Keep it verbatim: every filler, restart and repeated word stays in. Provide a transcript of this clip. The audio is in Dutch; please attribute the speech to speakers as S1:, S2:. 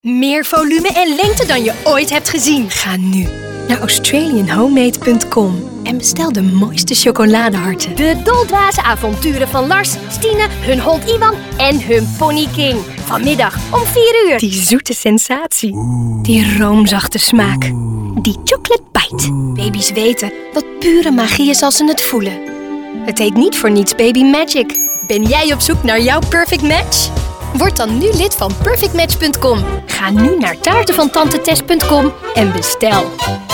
S1: Meer volume en lengte dan je ooit hebt gezien. Ga nu naar Australian Homemade punt com en bestel de mooiste chocoladeharten.
S2: De doldwaze avonturen van Lars, Stine, hun hond Iwan en hun pony King. Vanmiddag om vier uur.
S1: Die zoete sensatie. Die roomzachte smaak. Die chocolate bite. Baby's weten wat pure magie is als ze het voelen. Het heet niet voor niets Baby Magic. Ben jij op zoek naar jouw perfect match? Word dan nu lid van perfect match punt com. Ga nu naar taartenvantantetest punt com en bestel.